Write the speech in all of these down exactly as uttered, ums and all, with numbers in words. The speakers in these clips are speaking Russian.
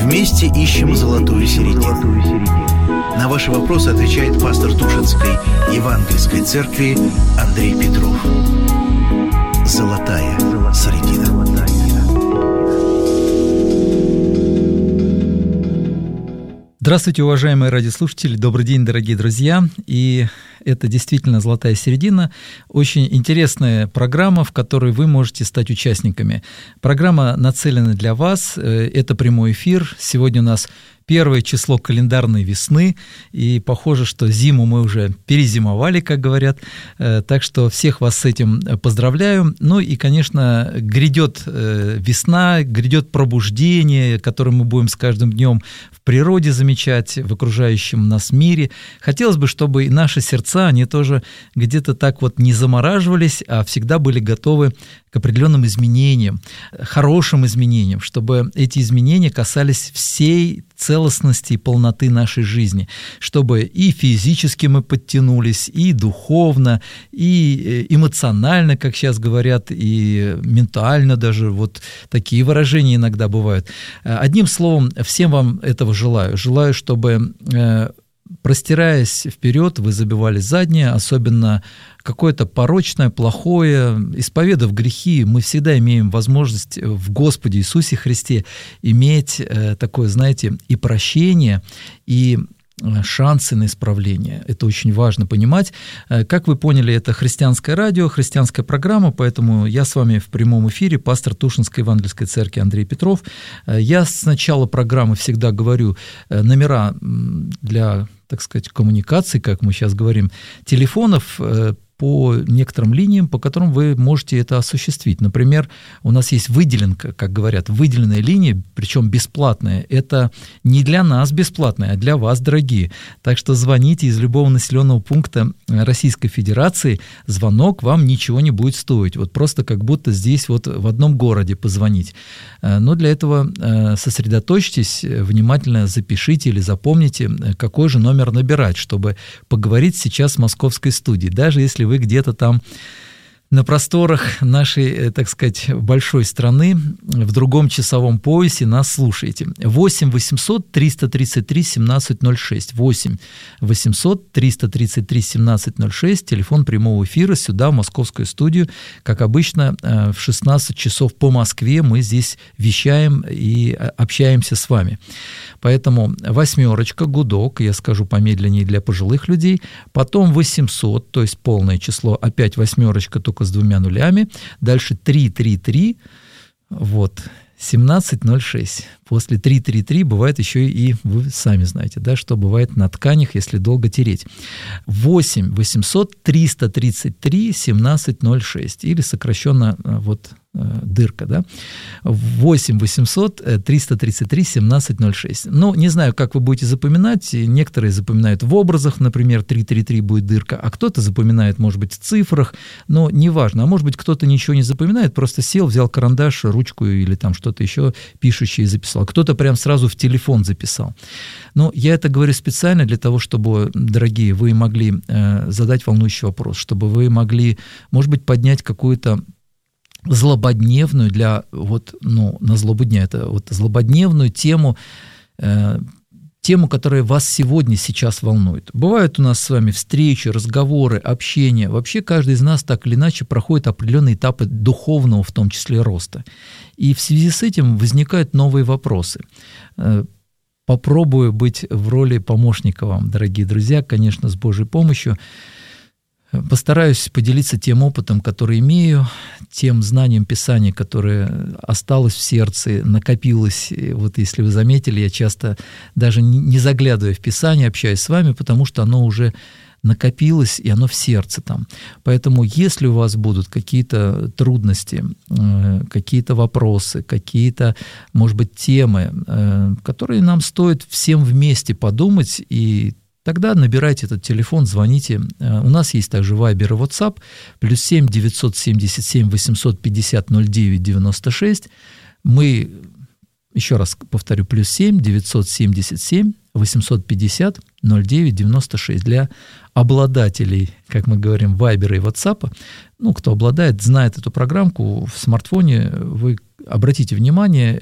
Вместе ищем золотую середину. На ваши вопросы отвечает пастор Тушинской Евангельской церкви Андрей Петров. Золотая середина. Здравствуйте, уважаемые радиослушатели, добрый день, дорогие друзья. И это действительно «Золотая середина». Очень интересная программа, в которой вы можете стать участниками. Программа нацелена для вас, это прямой эфир. Сегодня у нас первое число календарной весны, и похоже, что зиму мы уже перезимовали, как говорят. Так что всех вас с этим поздравляю. Ну и, конечно, грядет весна, грядет пробуждение, которое мы будем с каждым днем в природе замечать, в окружающем нас мире. Хотелось бы, чтобы и наши сердца, они тоже где-то так вот не замораживались, а всегда были готовы к определенным изменениям, хорошим изменениям, чтобы эти изменения касались всей целостности и полноты нашей жизни, чтобы и физически мы подтянулись, и духовно, и эмоционально, как сейчас говорят, и ментально даже, вот такие выражения иногда бывают. Одним словом, всем вам этого желаю. Желаю, чтобы, простираясь вперед, вы забивали заднее, особенно какое-то порочное, плохое, исповедав грехи, мы всегда имеем возможность в Господе Иисусе Христе иметь такое, знаете, и прощение, и шансы на исправление. Это очень важно понимать. Как вы поняли, это христианское радио, христианская программа, поэтому я с вами в прямом эфире, пастор Тушинской Евангельской церкви Андрей Петров. Я с начала программы всегда говорю номера для, так сказать, коммуникации, как мы сейчас говорим, телефонов по некоторым линиям, по которым вы можете это осуществить. Например, у нас есть выделенка, как говорят, выделенная линия, причем бесплатная. Это не для нас бесплатная, а для вас, дорогие. Так что звоните из любого населенного пункта Российской Федерации, звонок вам ничего не будет стоить. Вот просто как будто здесь вот в одном городе позвонить. Но для этого сосредоточьтесь, внимательно запишите или запомните, какой же номер набирать, чтобы поговорить сейчас в московской студии. Даже если вы где-то там на просторах нашей, так сказать, большой страны, в другом часовом поясе нас слушаете. восемь восемьсот триста тридцать три семнадцать ноль шесть. восемь восемьсот триста тридцать три семнадцать ноль шесть. Телефон прямого эфира сюда, в московскую студию. Как обычно, в шестнадцать часов по Москве мы здесь вещаем и общаемся с вами. Поэтому восьмерочка, гудок, я скажу помедленнее для пожилых людей, потом восемьсот, то есть полное число, опять восьмерочка, только с двумя нулями, дальше три три три, вот, семнадцать ноль шесть. После три три три бывает еще и, вы сами знаете, да, что бывает на тканях, если долго тереть. восемь восемьсот триста тридцать три семнадцать ноль шесть, или сокращенно вот дырка, да, восемь восемьсот триста тридцать три семнадцать ноль шесть. Ну, не знаю, как вы будете запоминать, некоторые запоминают в образах, например, три три три будет дырка, а кто-то запоминает, может быть, в цифрах, но неважно, а может быть, кто-то ничего не запоминает, просто сел, взял карандаш, ручку или там что-то еще пишущее и записал. Кто-то прям сразу в телефон записал. Но я это говорю специально для того, чтобы, дорогие, вы могли э, задать волнующий вопрос, чтобы вы могли, может быть, поднять какую-то злободневную для, вот, ну, на злобу дня, это вот злободневную тему, э, тему, которая вас сегодня, сейчас волнует. Бывают у нас с вами встречи, разговоры, общение. Вообще каждый из нас так или иначе проходит определенные этапы духовного, в том числе, роста. И в связи с этим возникают новые вопросы. Попробую быть в роли помощника вам, дорогие друзья, конечно, с Божьей помощью. Постараюсь поделиться тем опытом, который имею, тем знанием Писания, которое осталось в сердце, накопилось. Вот если вы заметили, я часто даже не заглядывая в Писание, общаюсь с вами, потому что оно уже накопилось, и оно в сердце там. Поэтому если у вас будут какие-то трудности, какие-то вопросы, какие-то, может быть, темы, которые нам стоит всем вместе подумать, и тогда набирайте этот телефон, звоните. У нас есть также Viber и WhatsApp, плюс семь девятьсот семьдесят семь восемьсот пятьдесят ноль девять девяносто шесть. Мы, еще раз повторю, плюс семь девятьсот семьдесят семь восемьсот пятьдесят ноль девять девяносто шесть. Для обладателей, как мы говорим, Viber и WhatsApp, ну, кто обладает, знает эту программку в смартфоне, вы обратите внимание,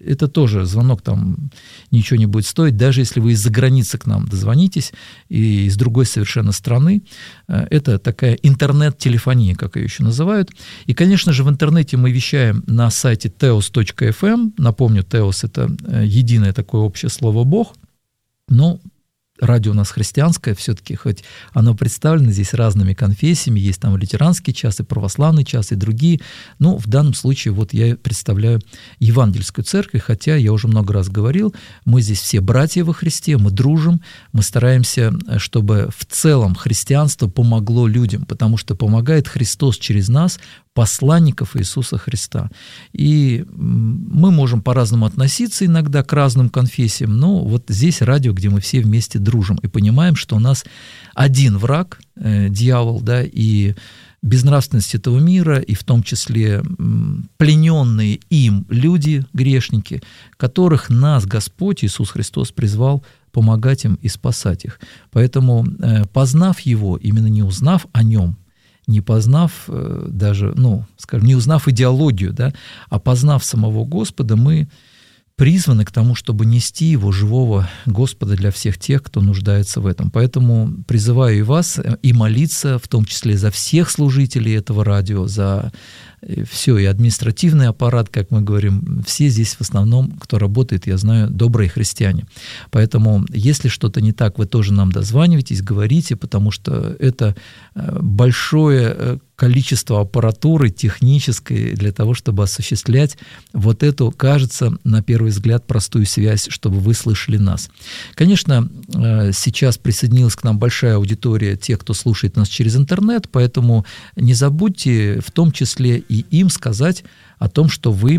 это тоже звонок там ничего не будет стоить, даже если вы из-за границы к нам дозвонитесь, и из другой совершенно страны. Это такая интернет-телефония, как ее еще называют. И, конечно же, в интернете мы вещаем на сайте теос точка эф эм. Напомню, Теос — это единое такое общее слово «Бог». Но радио у нас христианское все-таки, хоть оно представлено здесь разными конфессиями, есть там лютеранский час, и православный час, и другие. Но в данном случае вот я представляю евангельскую церковь, хотя я уже много раз говорил, мы здесь все братья во Христе, мы дружим, мы стараемся, чтобы в целом христианство помогло людям, потому что помогает Христос через нас, посланников Иисуса Христа. И мы можем по-разному относиться иногда к разным конфессиям, но вот здесь радио, где мы все вместе дружим и понимаем, что у нас один враг, э, дьявол, да, и безнравственность этого мира, и в том числе плененные им люди, грешники, которых нас Господь Иисус Христос призвал помогать им и спасать их. Поэтому, э, познав Его, именно не узнав о Нем, не познав даже, ну, скажем, не узнав идеологию, да, а познав самого Господа, мы призваны к тому, чтобы нести Его живого Господа для всех тех, кто нуждается в этом. Поэтому призываю и вас, и молиться, в том числе за всех служителей этого радио, за все, и административный аппарат, как мы говорим, все здесь в основном, кто работает, я знаю, добрые христиане. Поэтому, если что-то не так, вы тоже нам дозваниваетесь, говорите, потому что это большое количество аппаратуры технической для того, чтобы осуществлять вот эту, кажется, на первый взгляд, простую связь, чтобы вы слышали нас. Конечно, сейчас присоединилась к нам большая аудитория тех, кто слушает нас через интернет, поэтому не забудьте в том числе и им сказать о том, что вы,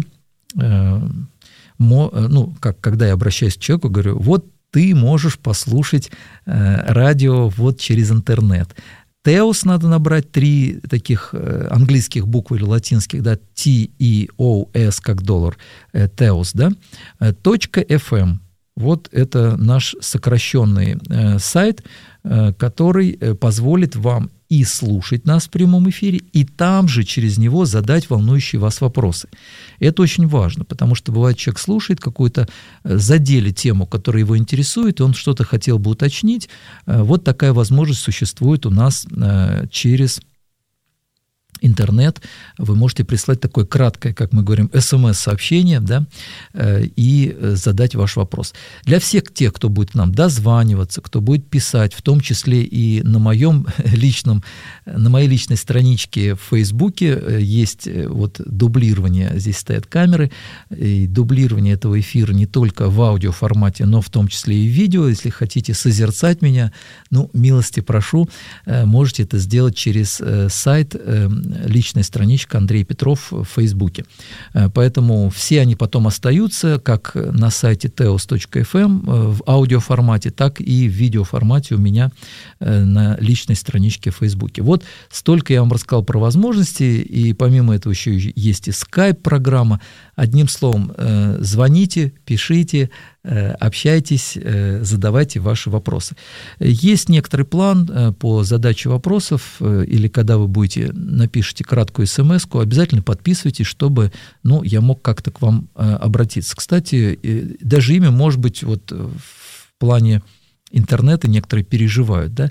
ну, как, когда я обращаюсь к человеку, говорю, вот ты можешь послушать радио вот через интернет. Теос надо набрать три таких английских буквы или латинских, да, T E O S как доллар, Теос, да, точка эф эм. Вот это наш сокращенный сайт, который позволит вам и слушать нас в прямом эфире, и там же через него задать волнующие вас вопросы. Это очень важно, потому что бывает, человек слушает какую-то, задели тему, которая его интересует, и он что-то хотел бы уточнить. Вот такая возможность существует у нас через интернет. Вы можете прислать такое краткое, как мы говорим, эс эм эс-сообщение, да, и задать ваш вопрос. Для всех тех, кто будет к нам дозваниваться, кто будет писать, в том числе и на моем личном, на моей личной страничке в Фейсбуке есть вот дублирование, здесь стоят камеры, и дублирование этого эфира не только в аудиоформате, но в том числе и в видео. Если хотите созерцать меня, ну, милости прошу, можете это сделать через сайт, личная страничка Андрей Петров в Фейсбуке. Поэтому все они потом остаются как на сайте теос точка эф эм в аудиоформате, так и в видеоформате у меня на личной страничке в Фейсбуке. Вот столько я вам рассказал про возможности, и помимо этого еще есть и скайп-программа. Одним словом, звоните, пишите, общайтесь, задавайте ваши вопросы. Есть некоторый план по задаче вопросов, или когда вы будете, напишите краткую смс-ку, обязательно подписывайтесь, чтобы, ну, я мог как-то к вам обратиться. Кстати, даже имя, может быть, вот в плане интернета некоторые переживают, да,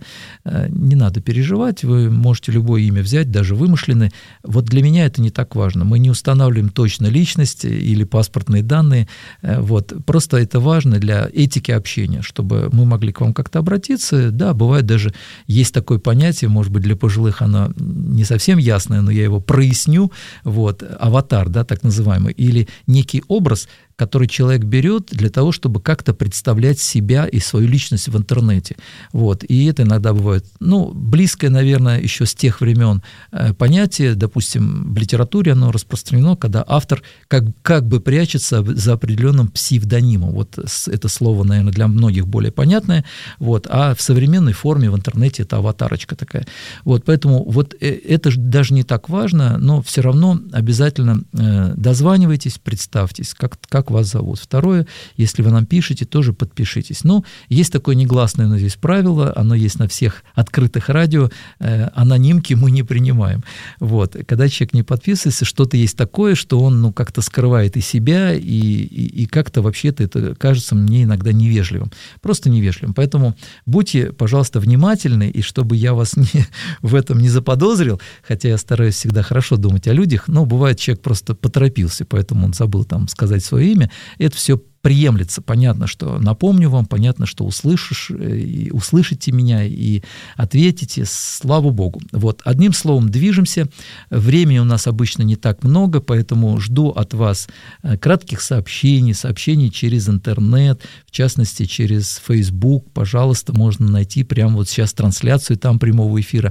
не надо переживать, вы можете любое имя взять, даже вымышленное. Вот для меня это не так важно. Мы не устанавливаем точно личность или паспортные данные, вот, просто это важно для этики общения, чтобы мы могли к вам как-то обратиться. Да, бывает даже, есть такое понятие, может быть, для пожилых оно не совсем ясное, но я его проясню, вот, аватар, да, так называемый, или некий образ, который человек берет для того, чтобы как-то представлять себя и свою личность в интернете. Вот. И это иногда бывает, ну, близкое, наверное, еще с тех времен понятие, допустим, в литературе оно распространено, когда автор как, как бы прячется за определенным псевдонимом. Вот это слово, наверное, для многих более понятное. Вот. А в современной форме в интернете это аватарочка такая. Вот. Поэтому вот это даже не так важно, но все равно обязательно дозванивайтесь, представьтесь, как, как вас зовут. Второе, если вы нам пишете, тоже подпишитесь. Но есть такое такое негласное, но здесь правило, оно есть на всех открытых радио, анонимки мы не принимаем. Вот. Когда человек не подписывается, что-то есть такое, что он ну, как-то скрывает и себя, и, и, и как-то вообще-то это кажется мне иногда невежливым. Просто невежливым. Поэтому будьте, пожалуйста, внимательны, и чтобы я вас не, в этом не заподозрил, хотя я стараюсь всегда хорошо думать о людях, но бывает, человек просто поторопился, поэтому он забыл там сказать свое имя. Это все приемлется. Понятно, что напомню вам, понятно, что услышишь, и услышите меня и ответите, слава Богу. Вот, одним словом, движемся. Времени у нас обычно не так много, поэтому жду от вас кратких сообщений, сообщений через интернет, в частности, через Facebook. Пожалуйста, можно найти прямо вот сейчас трансляцию там прямого эфира.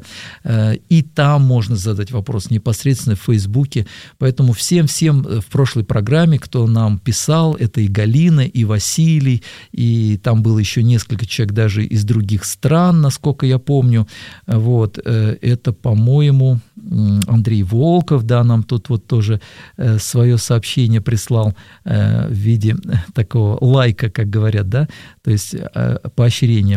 И там можно задать вопрос непосредственно в Фейсбуке. Поэтому всем-всем в прошлой программе, кто нам писал, это и Галина, и Василий, и там было еще несколько человек даже из других стран, насколько я помню. Вот, это, по-моему, Андрей Волков, да, нам тут вот тоже свое сообщение прислал в виде такого лайка, как говорят, да, то есть поощрения.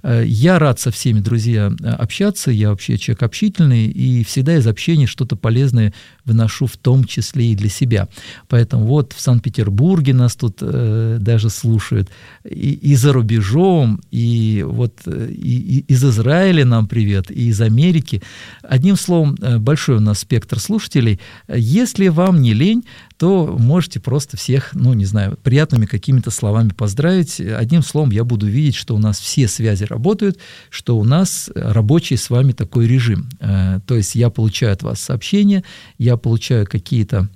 Я рад со всеми, друзья, общаться, я вообще человек общительный, и всегда из общения что-то полезное выношу, в том числе и для себя. Поэтому вот в Санкт-Петербурге нас тут даже слушают, и, и за рубежом, и вот и, и из Израиля нам привет, и из Америки. Одним словом, большой у нас спектр слушателей. Если вам не лень, то можете просто всех, ну, не знаю, приятными какими-то словами поздравить. Одним словом, я буду видеть, что у нас все связи работают, что у нас рабочий с вами такой режим. То есть я получаю от вас сообщения, я получаю какие-то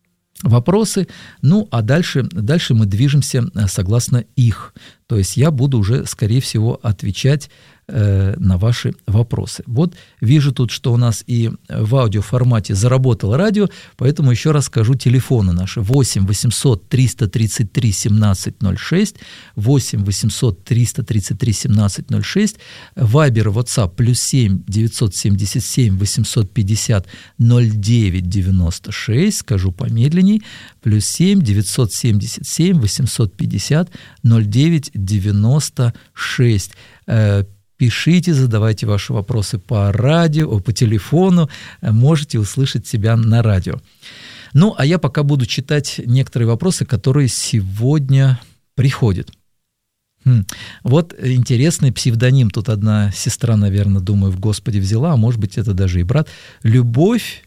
вопросы, ну, а дальше, дальше мы движемся согласно их. То есть я буду уже, скорее всего, отвечать э, на ваши вопросы. Вот вижу тут, что у нас и в аудиоформате заработало радио, поэтому еще раз скажу телефоны наши. восемь восемьсот триста тридцать три семнадцать ноль шесть, восемь восемьсот триста тридцать три семнадцать ноль шесть, Вайбер, WhatsApp, плюс семь девятьсот семьдесят семь восемьсот пятьдесят ноль девять девяносто шесть, скажу помедленней, плюс семь девятьсот семьдесят семь восемьсот пятьдесят ноль девять девяносто шесть. Пишите, задавайте ваши вопросы по радио, по телефону, можете услышать себя на радио. Ну, а я пока буду читать некоторые вопросы, которые сегодня приходят. Хм. Вот интересный псевдоним, тут одна сестра, наверное, думаю, в Господе взяла, а может быть, это даже и брат. «Любовь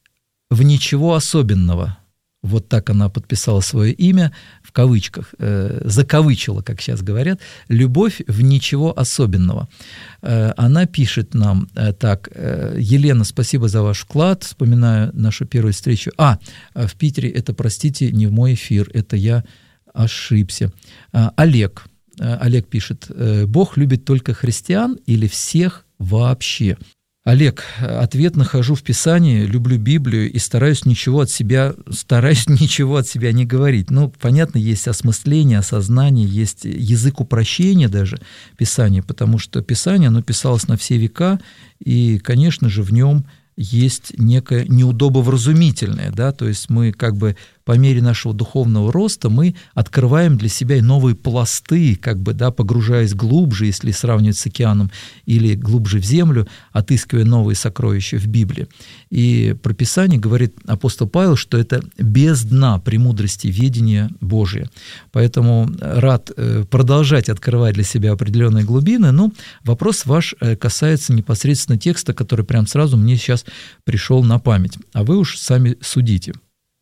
в ничего особенного». Вот так она подписала свое имя в кавычках, э, закавычила, как сейчас говорят, «любовь в ничего особенного». Э, она пишет нам э, так: э, «Елена, спасибо за ваш вклад, вспоминаю нашу первую встречу». А, в Питере, это, простите, не в мой эфир, это я ошибся. А, Олег, э, Олег пишет: э, «Бог любит только христиан или всех вообще?» Олег, ответ нахожу в Писании, люблю Библию и стараюсь ничего от себя, стараюсь ничего от себя не говорить. Ну, понятно, есть осмысление, осознание, есть язык упрощения даже Писания, потому что Писание, оно писалось на все века, и, конечно же, в нем есть некое неудобовразумительное, да, то есть мы как бы по мере нашего духовного роста мы открываем для себя и новые пласты, как бы, да, погружаясь глубже, если сравнивать с океаном, или глубже в землю, отыскивая новые сокровища в Библии. И про Писание говорит апостол Павел, что это без дна премудрости ведения Божия. Поэтому рад продолжать открывать для себя определенные глубины. Но вопрос ваш касается непосредственно текста, который прям сразу мне сейчас пришел на память. А вы уж сами судите.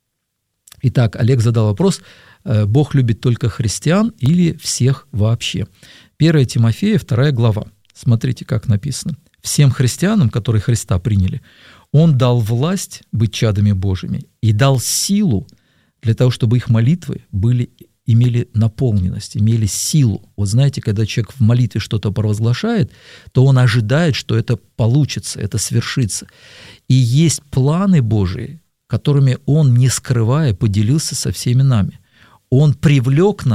Итак, Олег задал вопрос: «Бог любит только христиан или всех вообще?» первое Тимофея, вторая глава. Смотрите, как написано. «Всем христианам, которые Христа приняли, Он дал власть быть чадами Божьими и дал силу для того, чтобы их молитвы были, имели наполненность, имели силу». Вот знаете, когда человек в молитве что-то провозглашает, то он ожидает, что это получится, это свершится. И есть планы Божии, которыми Он, не скрывая, поделился со всеми нами. Он привлек нас к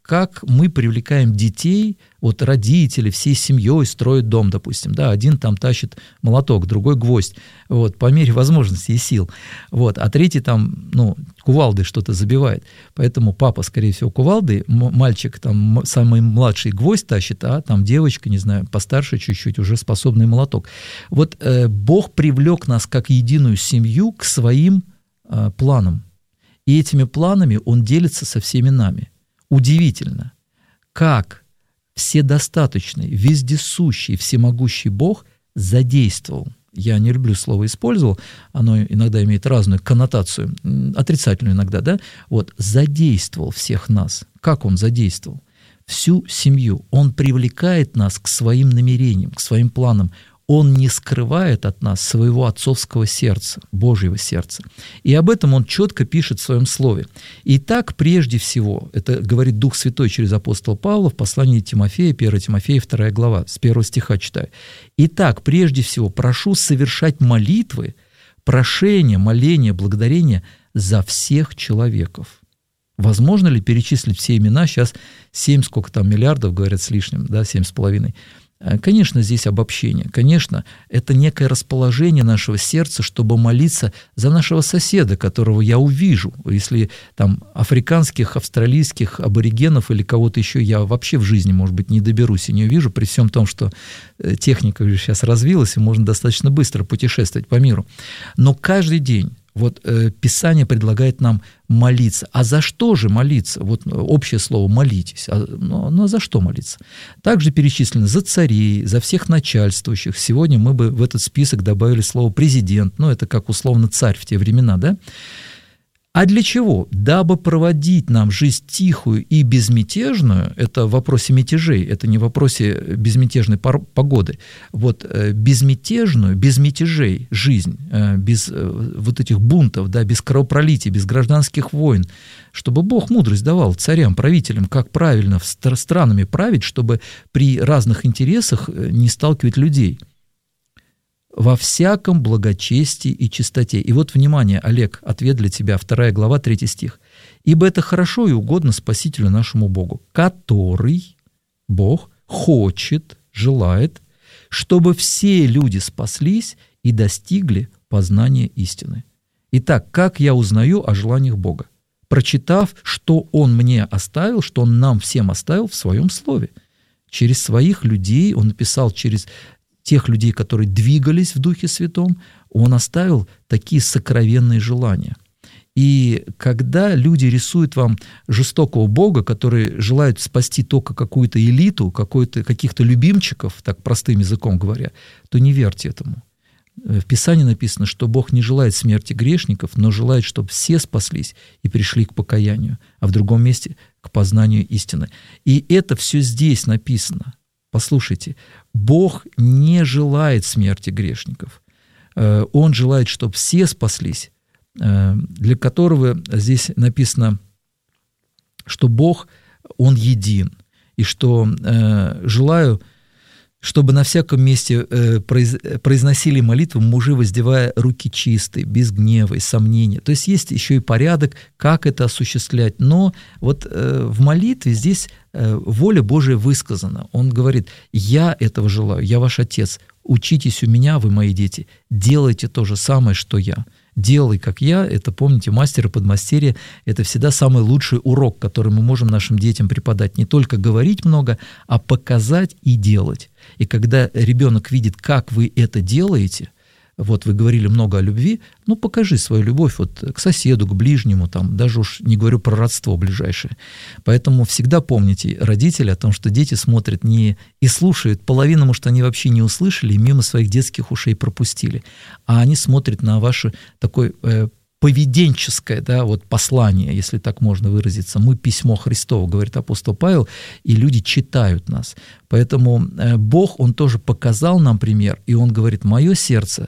как мы привлекаем детей, вот родители всей семьей строят дом, допустим, да, один там тащит молоток, другой гвоздь, вот, по мере возможностей и сил, вот, а третий там, ну, кувалдой что-то забивает, поэтому папа, скорее всего, кувалдой, мальчик там самый младший гвоздь тащит, а там девочка, не знаю, постарше чуть-чуть, уже способный молоток. Вот э, Бог привлек нас как единую семью к своим э, планам, и этими планами Он делится со всеми нами. Удивительно, как вседостаточный, вездесущий, всемогущий Бог задействовал. Я не люблю слово «использовал», оно иногда имеет разную коннотацию, отрицательную иногда, да? Вот, задействовал всех нас. Как Он задействовал? Всю семью. Он привлекает нас к своим намерениям, к своим планам. Он не скрывает от нас своего отцовского сердца, Божьего сердца. И об этом Он четко пишет в Своем Слове. Итак, прежде всего, это говорит Дух Святой через апостола Павла в послании Тимофея, первое Тимофея, вторая глава, с первого стиха читаю. «Итак, прежде всего, прошу совершать молитвы, прошения, моления, благодарения за всех человеков». Возможно ли перечислить все имена? Сейчас семь, сколько там, миллиардов, говорят, с лишним, да, семь с половиной. Конечно, здесь обобщение. Конечно, это некое расположение нашего сердца, чтобы молиться за нашего соседа, которого я увижу. Если там африканских, австралийских аборигенов или кого-то еще я вообще в жизни, может быть, не доберусь и не увижу, при всем том, что техника уже сейчас развилась, и можно достаточно быстро путешествовать по миру. Но каждый день вот э, Писание предлагает нам молиться. А за что же молиться? Вот общее слово «молитесь». А, ну, ну а за что молиться? Также перечислено за царей, за всех начальствующих. Сегодня мы бы в этот список добавили слово «президент». Ну, это как условно царь в те времена, да? А для чего? Дабы проводить нам жизнь тихую и безмятежную, это в вопросе мятежей, это не в вопросе безмятежной погоды, вот безмятежную, без мятежей жизнь, без вот этих бунтов, да, без кровопролития, без гражданских войн, чтобы Бог мудрость давал царям, правителям, как правильно странами править, чтобы при разных интересах не сталкивать людей. Во всяком благочестии и чистоте. И вот, внимание, Олег, ответ для тебя, вторая глава, третий стих. «Ибо это хорошо и угодно Спасителю нашему Богу, который, Бог, хочет, желает, чтобы все люди спаслись и достигли познания истины». Итак, как я узнаю о желаниях Бога? Прочитав, что Он мне оставил, что Он нам всем оставил в Своем Слове. Через своих людей Он написал, через тех людей, которые двигались в Духе Святом, Он оставил такие сокровенные желания. И когда люди рисуют вам жестокого Бога, который желает спасти только какую-то элиту, какой-то, каких-то любимчиков, так простым языком говоря, то не верьте этому. В Писании написано, что Бог не желает смерти грешников, но желает, чтобы все спаслись и пришли к покаянию, а в другом месте — к познанию истины. И это все здесь написано. Послушайте, Бог не желает смерти грешников. Он желает, чтобы все спаслись, для которого здесь написано, что Бог, Он един, и что желаю, чтобы на всяком месте произносили молитву мужи, воздевая руки чистые, без гнева и сомнения. То есть есть еще и порядок, как это осуществлять. Но вот в молитве здесь воля Божия высказана. Он говорит: «Я этого желаю, я ваш Отец, учитесь у меня, вы мои дети, делайте то же самое, что я». «Делай, как я» — это, помните, мастер и подмастерье — это всегда самый лучший урок, который мы можем нашим детям преподать. Не только говорить много, а показать и делать. И когда ребенок видит, как вы это делаете, вот вы говорили много о любви, ну покажи свою любовь вот к соседу, к ближнему, там, даже уж не говорю про родство ближайшее. Поэтому всегда помните, родители, о том, что дети смотрят не и слушают, половину, может, они вообще не услышали и мимо своих детских ушей пропустили, а они смотрят на ваше такое э, поведенческое, да, вот послание, если так можно выразиться. Мы письмо Христово, говорит апостол Павел, и люди читают нас. Поэтому Бог, Он тоже показал нам пример, и Он говорит: «Мое сердце,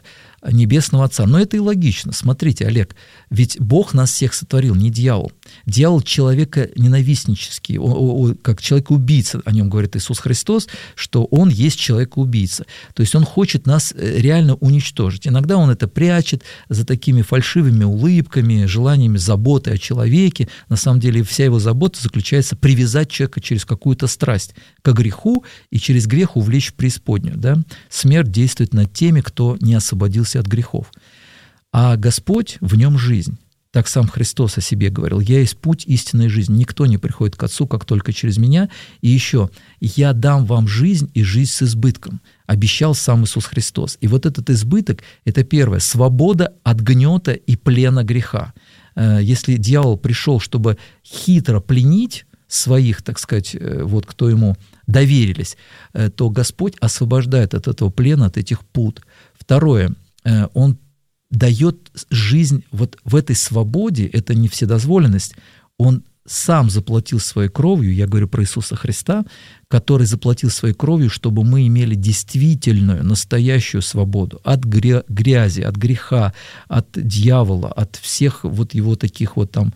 Небесного Отца. Но это и логично. Смотрите, Олег, ведь Бог нас всех сотворил, не дьявол. Дьявол человека ненавистнический, как человек-убийца, о нем говорит Иисус Христос, что он есть человек-убийца. То есть он хочет нас реально уничтожить. Иногда он это прячет за такими фальшивыми улыбками, желаниями заботы о человеке. На самом деле вся его забота заключается в привязать человека через какую-то страсть к греху и через грех увлечь в преисподнюю. Да? Смерть действует над теми, кто не освободился от грехов. А Господь, в нем жизнь. Так сам Христос о себе говорил: «Я есть путь, истинная жизнь. Никто не приходит к Отцу, как только через меня». И еще: «Я дам вам жизнь и жизнь с избытком», обещал сам Иисус Христос. И вот этот избыток – это первое – свобода от гнета и плена греха. Если дьявол пришел, чтобы хитро пленить своих, так сказать, вот кто ему доверились, то Господь освобождает от этого плена, от этих пут. Второе, Он дает жизнь вот в этой свободе, это не вседозволенность, Он сам заплатил своей кровью, я говорю про Иисуса Христа, который заплатил своей кровью, чтобы мы имели действительную, настоящую свободу от грязи, от греха, от дьявола, от всех вот его таких вот там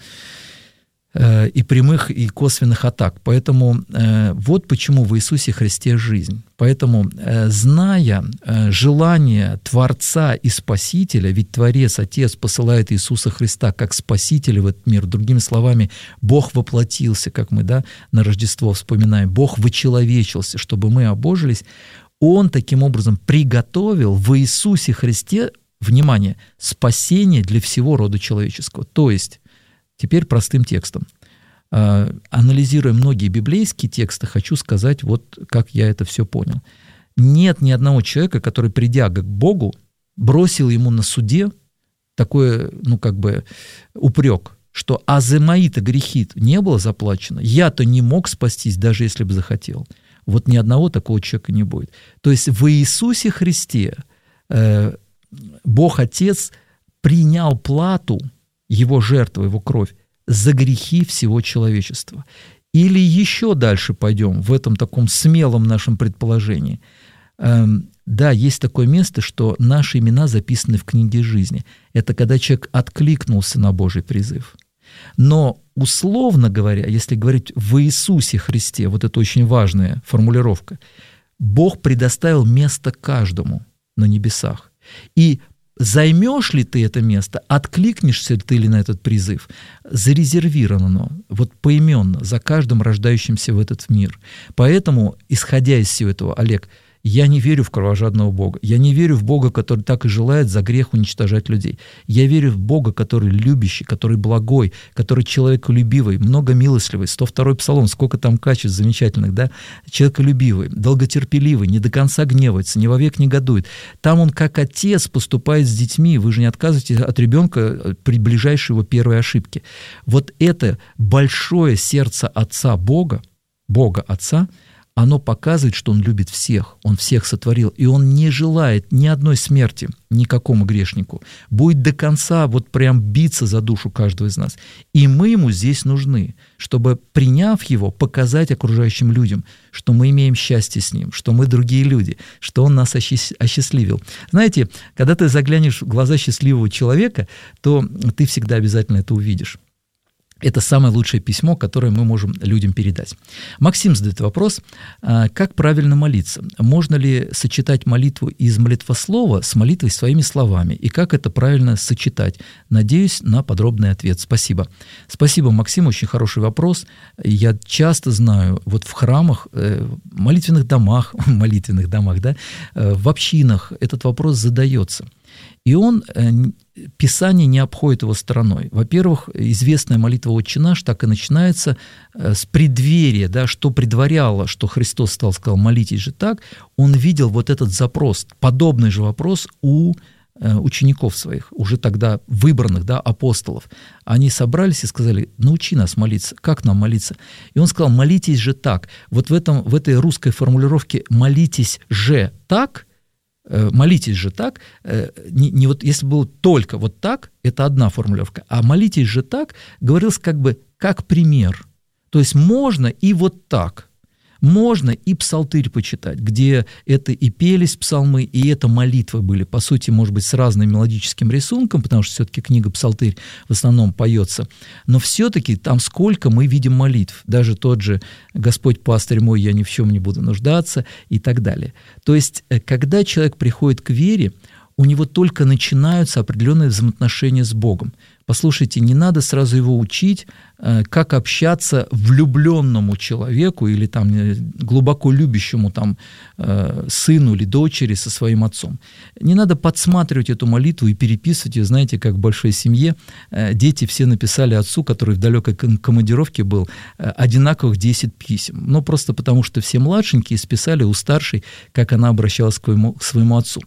и прямых, и косвенных атак. Поэтому э, вот почему в Иисусе Христе жизнь. Поэтому, э, зная э, желание Творца и Спасителя, ведь Творец, Отец посылает Иисуса Христа как Спасителя в этот мир, другими словами, Бог воплотился, как мы да, на Рождество вспоминаем, Бог вычеловечился, чтобы мы обожились, Он таким образом приготовил в Иисусе Христе, внимание, спасение для всего рода человеческого. То есть, теперь простым текстом. Анализируя многие библейские тексты, хочу сказать, вот как я это все понял. Нет ни одного человека, который, придя к Богу, бросил ему на суде такой, ну, как бы, упрек, что «а за мои-то грехи не было заплачено, я-то не мог спастись, даже если бы захотел». Вот ни одного такого человека не будет. То есть в Иисусе Христе э, Бог Отец принял плату, Его жертву, Его кровь, за грехи всего человечества. Или еще дальше пойдем в этом таком смелом нашем предположении. Эм, да, есть такое место, что наши имена записаны в книге жизни. Это когда человек откликнулся на Божий призыв. Но, условно говоря, если говорить в Иисусе Христе, вот это очень важная формулировка, Бог предоставил место каждому на небесах. И займешь ли ты это место, откликнешься ли ты ли на этот призыв, зарезервировано, вот поименно, за каждым рождающимся в этот мир. Поэтому, исходя из всего этого, Олег, я не верю в кровожадного Бога. Я не верю в Бога, который так и желает за грех уничтожать людей. Я верю в Бога, который любящий, который благой, который человеколюбивый, многомилостливый. сто второй Псалом, сколько там качеств замечательных, да? Человеколюбивый, долготерпеливый, не до конца гневается, не вовек негодует. Там он как отец поступает с детьми. Вы же не отказываетесь от ребенка при ближайшей его первой ошибке. Вот это большое сердце Отца Бога, Бога Отца, оно показывает, что Он любит всех, Он всех сотворил, и Он не желает ни одной смерти никакому грешнику. Будет до конца вот прям биться за душу каждого из нас. И мы Ему здесь нужны, чтобы, приняв Его, показать окружающим людям, что мы имеем счастье с Ним, что мы другие люди, что Он нас осчастливил. Знаете, когда ты заглянешь в глаза счастливого человека, то ты всегда обязательно это увидишь. Это самое лучшее письмо, которое мы можем людям передать. Максим задает вопрос, как правильно молиться? Можно ли сочетать молитву из молитвослова с молитвой своими словами? И как это правильно сочетать? Надеюсь на подробный ответ. Спасибо. Спасибо, Максим, очень хороший вопрос. Я часто знаю, вот в храмах, в молитвенных домах, молитвенных домах, да, в общинах этот вопрос задается. И он, Писание не обходит его стороной. Во-первых, известная молитва «Отче наш» так и начинается с преддверия, да, что предваряло, что Христос стал, сказал, молитесь же так. Он видел вот этот запрос, подобный же вопрос у учеников своих, уже тогда выбранных, да, апостолов. Они собрались и сказали: научи нас молиться, как нам молиться? И он сказал: молитесь же так. Вот в, этом, в этой русской формулировке «молитесь же так», молитесь же так, не, не вот если было только вот так, это одна формулировка, а молитесь же так говорилось как бы как пример. То есть можно и вот так. Можно и псалтырь почитать, где это и пелись псалмы, и это молитвы были, по сути, может быть, с разным мелодическим рисунком, потому что все-таки книга «Псалтырь» в основном поется, но все-таки там сколько мы видим молитв, даже тот же «Господь пастырь мой, я ни в чем не буду нуждаться» и так далее. То есть, когда человек приходит к вере, у него только начинаются определенные взаимоотношения с Богом. Послушайте, не надо сразу его учить, как общаться влюбленному человеку или там, глубоко любящему там, сыну или дочери со своим отцом. Не надо подсматривать эту молитву и переписывать ее, знаете, как в большой семье. Дети все написали отцу, который в далекой командировке был, одинаковых десять писем. Ну, просто потому, что все младшенькие списали у старшей, как она обращалась к своему, к своему отцу.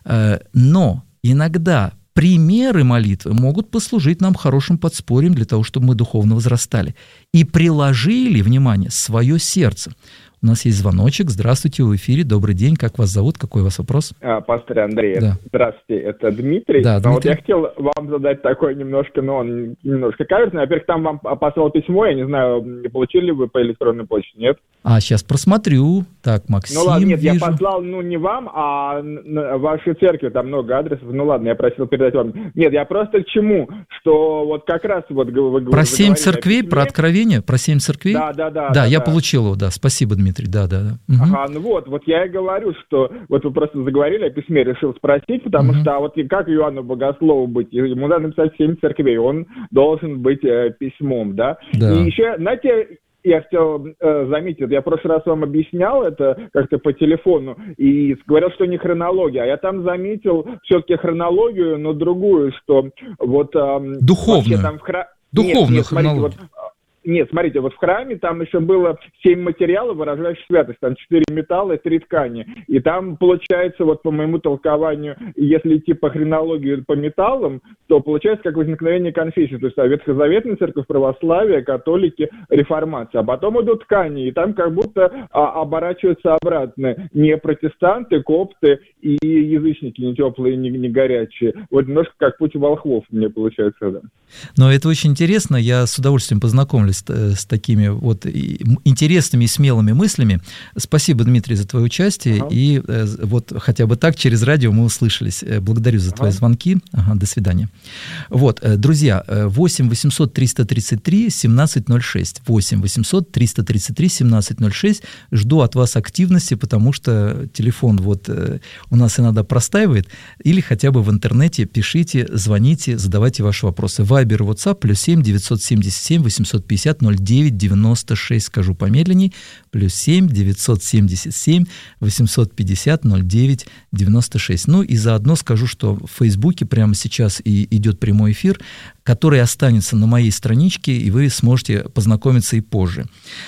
Но иногда примеры молитвы могут послужить нам хорошим подспорьем для того, чтобы мы духовно возрастали. И приложили, внимание, свое сердце. У нас есть звоночек. Здравствуйте, в эфире. Добрый день. Как вас зовут? Какой у вас вопрос? А, пастор Андрей. Да. Здравствуйте, это Дмитрий. Да, Дмитрий. Но вот я хотел вам задать такой немножко, ну, он немножко каверзный. Во-первых, там вам послал письмо, я не знаю, не получили вы по электронной почте, нет? А, сейчас просмотрю. Так, Максим, Ну ладно, нет, вижу. я послал, ну, не вам, а вашей церкви, там много адресов. Ну ладно, я просил передать вам. Нет, я просто к чему? Что вот как раз вот вы, вы Про семь церквей, письме. про откровение, про семь церквей? Да, да, да. Да, да я да. получил его, да. Спасибо, Дмитрий, да, да, да. Угу. Ага, ну вот, вот я и говорю, что вот вы просто заговорили о письме, решил спросить, потому угу. что а вот как Иоанну Богослову быть? Ему надо написать семь церквей, он должен быть э, письмом, да? Да. И еще, знаете, я хотел э, заметить, я в прошлый раз вам объяснял это как-то по телефону и говорил, что не хронология, а я там заметил все-таки хронологию, но другую, что вот... Э, Духовную. Там в хра... Духовную нет, нет, хронологию. Смотрите, вот, Нет, смотрите, вот в храме там еще было семь материалов, выражающих святость, там четыре металла и три ткани. И там, получается, вот по моему толкованию, если идти по хронологии по металлам, то получается как возникновение конфессии. То есть ветхозаветная церковь, православие, католики, реформация. А потом идут ткани, и там как будто а, оборачиваются обратно. Не протестанты, копты и язычники, не теплые, не, не горячие. Вот немножко как путь волхвов мне получается, да. Но это очень интересно, я с удовольствием познакомлюсь с, с такими вот интересными и смелыми мыслями. Спасибо, Дмитрий, за твое участие, ага. и вот хотя бы так через радио мы услышались. Благодарю за твои ага. звонки, ага, до свидания. Вот, друзья, восемь восемьсот триста тридцать три семнадцать ноль шесть, восемь восемьсот триста тридцать три семнадцать ноль шесть, жду от вас активности, потому что телефон вот у нас иногда простаивает, или хотя бы в интернете пишите, звоните, задавайте ваши вопросы. Вайбер, WhatsApp, плюс семь девятьсот семьдесят семь восемьсот пятьдесят ноль девять девяносто шесть, скажу помедленней, плюс семь девятьсот семьдесят семь восемьсот пятьдесят ноль девять девяносто шесть. Ну и заодно скажу, что в Фейсбуке прямо сейчас и идет прямой эфир, который останется на моей страничке, и вы сможете познакомиться и позже.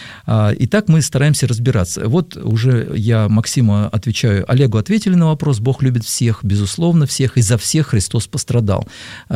Итак, мы стараемся разбираться. Вот уже я Максиму отвечаю. Олегу ответили на вопрос. Бог любит всех, безусловно, всех, и за всех Христос пострадал.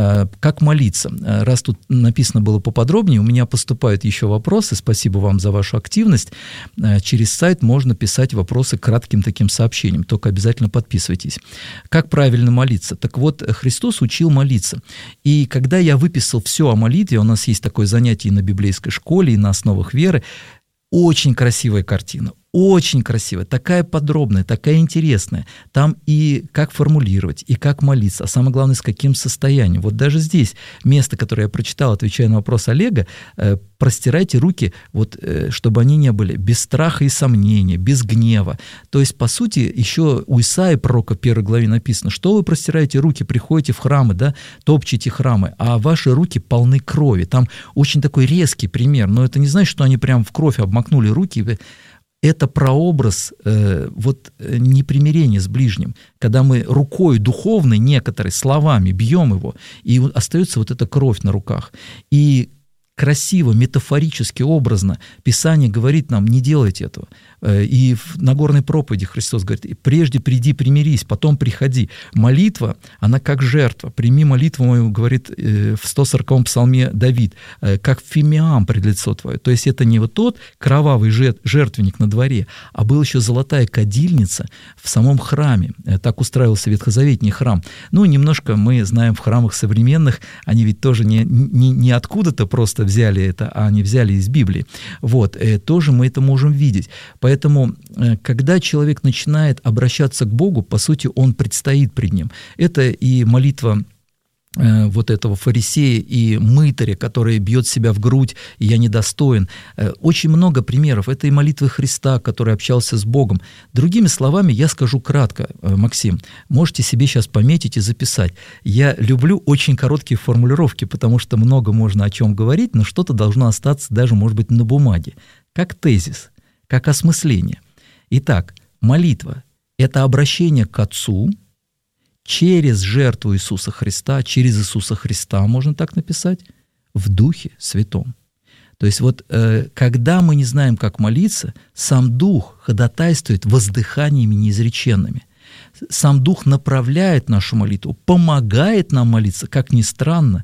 Как молиться? Раз тут написано было поподробнее, у меня поступают еще вопросы. Спасибо вам за вашу активность. Через сайт можно писать вопросы кратким таким сообщением. Только обязательно подписывайтесь. Как правильно молиться? Так вот, Христос учил молиться. И когда я выписал все о молитве, у нас есть такое занятие и на библейской школе, и на основах веры, очень красивая картина, очень красивая, такая подробная, такая интересная. Там и как формулировать, и как молиться, а самое главное, с каким состоянием. Вот даже здесь место, которое я прочитал, отвечая на вопрос Олега, э, простирайте руки, вот, э, чтобы они не были без страха и сомнения, без гнева. То есть, по сути, еще у Исаии, пророка, в первой главе написано, что вы простираете руки, приходите в храмы, да, топчете храмы, а ваши руки полны крови. Там очень такой резкий пример, но это не значит, что они прям в кровь обмакнули руки. Это прообраз э, вот, непримирения с ближним, когда мы рукой духовной, некоторой, словами бьем его, и остается вот эта кровь на руках. И красиво, метафорически, образно Писание говорит нам, не делайте этого. И в Нагорной проповеди Христос говорит, прежде приди, примирись, потом приходи. Молитва, она как жертва. Прими молитву мою, говорит в сто сороковом псалме Давид, как фимиам пред лицо твое. То есть это не вот тот кровавый жертвенник на дворе, а была еще золотая кадильница в самом храме. Так устраивался ветхозаветний храм. Ну, немножко мы знаем в храмах современных, они ведь тоже не, не, не откуда-то просто взяли это, а не взяли из Библии. Вот, тоже мы это можем видеть. Поэтому, когда человек начинает обращаться к Богу, по сути, он предстоит пред Ним. Это и молитва вот этого фарисея и мытаря, который бьет себя в грудь, и я недостоин. Очень много примеров. Это и молитвы Христа, который общался с Богом. Другими словами, я скажу кратко, Максим, можете себе сейчас пометить и записать. Я люблю очень короткие формулировки, потому что много можно о чем говорить, но что-то должно остаться даже, может быть, на бумаге. Как тезис, как осмысление. Итак, молитва – это обращение к Отцу, через жертву Иисуса Христа, через Иисуса Христа, можно так написать, в Духе Святом. То есть вот э, когда мы не знаем, как молиться, сам Дух ходатайствует воздыханиями неизреченными. Сам Дух направляет нашу молитву, помогает нам молиться, как ни странно.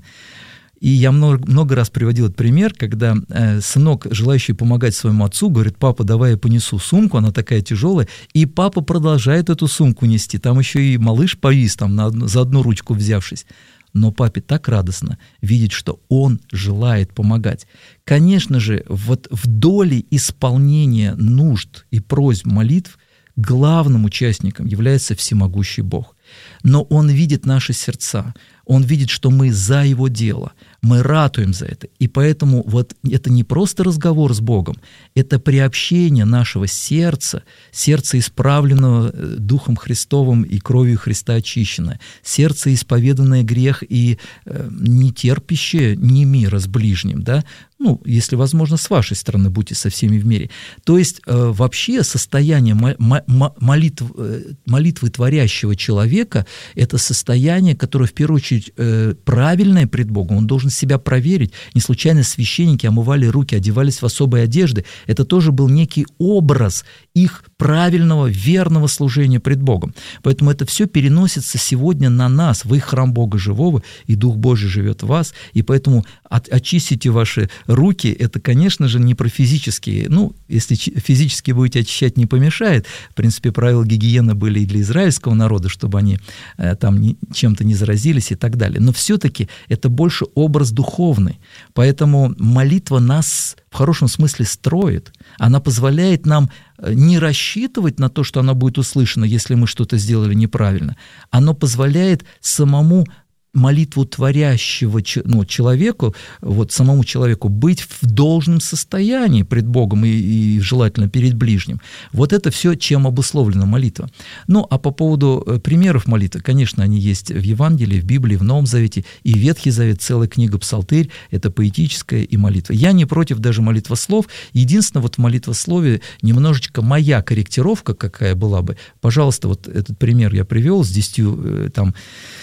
И я много, много раз приводил этот пример, когда э, сынок, желающий помогать своему отцу, говорит: папа, давай я понесу сумку, она такая тяжелая, и папа продолжает эту сумку нести. Там еще и малыш повис, там, на одну, за одну ручку взявшись. Но папе так радостно видеть, что он желает помогать. Конечно же, вот в доле исполнения нужд и просьб молитв главным участником является всемогущий Бог. Но Он видит наши сердца, Он видит, что мы за Его дело, мы ратуем за это. И поэтому вот это не просто разговор с Богом, это приобщение нашего сердца, сердца, исправленного Духом Христовым и кровью Христа очищенное, сердце, исповеданное грех и э, не терпящее ни мира с ближним, да? Ну, если возможно, с вашей стороны, будьте со всеми в мире. То есть э, вообще состояние молитв, молитвы творящего человека – это состояние, которое в первую очередь э, правильное пред Богом. Он должен себя проверить. Не случайно священники омывали руки, одевались в особые одежды. Это тоже был некий образ их правильного, верного служения пред Богом. Поэтому это все переносится сегодня на нас. Вы храм Бога живого, и Дух Божий живет в вас. И поэтому от, очистите ваши руки, это, конечно же, не про физические. Ну, если физически будете очищать, не помешает. В принципе, правила гигиены были и для израильского народа, чтобы они э, там не, чем-то не заразились и так далее. Но все-таки это больше образ духовный. Поэтому молитва нас в хорошем смысле строит. Она позволяет нам не рассчитывать на то, что она будет услышана, если мы что-то сделали неправильно. Она позволяет самому молитву творящего ну, человеку, вот самому человеку быть в должном состоянии пред Богом и, и желательно перед ближним. Вот это все, чем обусловлена молитва. Ну, а по поводу примеров молитвы, конечно, они есть в Евангелии, в Библии, в Новом Завете, и Ветхий Завет, целая книга Псалтырь, это поэтическая и молитва. Я не против даже молитвослов. Единственное, вот в молитвослове немножечко моя корректировка какая была бы. Пожалуйста, вот этот пример я привел с десятью там,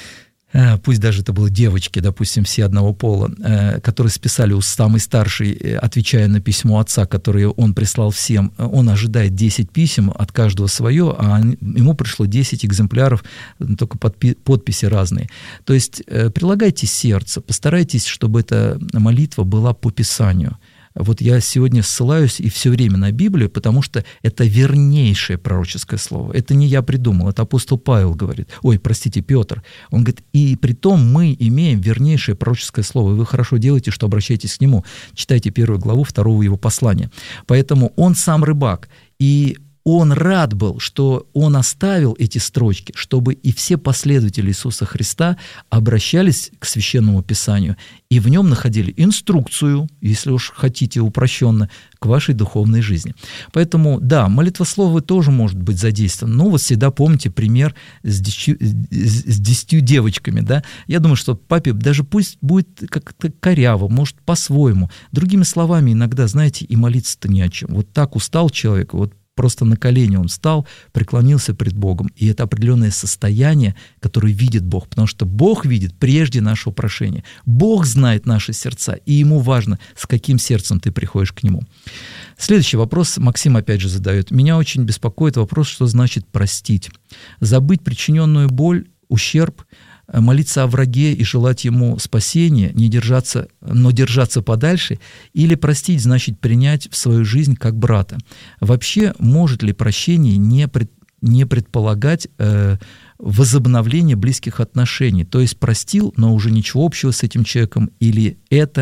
пусть даже это были девочки, допустим, все одного пола, которые списали у самой старшей, отвечая на письмо отца, которое он прислал всем. Он ожидает десять писем, от каждого свое, а ему пришло десять экземпляров, только подписи разные. То есть прилагайте сердце, постарайтесь, чтобы эта молитва была по Писанию. Вот я сегодня ссылаюсь и все время на Библию, потому что это вернейшее пророческое слово. Это не я придумал, это апостол Павел говорит. Ой, простите, Петр. Он говорит, и при том мы имеем вернейшее пророческое слово, и вы хорошо делаете, что обращаетесь к нему. Читайте первую главу второго его послания. Поэтому он сам рыбак, и он рад был, что он оставил эти строчки, чтобы и все последователи Иисуса Христа обращались к Священному Писанию и в нем находили инструкцию, если уж хотите упрощенно, к вашей духовной жизни. Поэтому, да, молитвословие тоже может быть задействовано. Но вот всегда помните пример с десятью, с десятью девочками. Да? Я думаю, что папе даже пусть будет как-то коряво, может, по-своему. Другими словами, иногда, знаете, и молиться-то не о чем. Вот так устал человек, вот просто на колени он встал, преклонился пред Богом. И это определенное состояние, которое видит Бог, потому что Бог видит прежде нашего прошения. Бог знает наши сердца, и Ему важно, с каким сердцем ты приходишь к Нему. Следующий вопрос Максим опять же задает. Меня очень беспокоит вопрос, что значит простить. Забыть причиненную боль, ущерб, молиться о враге и желать ему спасения, не держаться, но держаться подальше, или простить значит принять в свою жизнь как брата. Вообще, может ли прощение не, пред, не предполагать э, возобновление близких отношений? То есть простил, но уже ничего общего с этим человеком, или это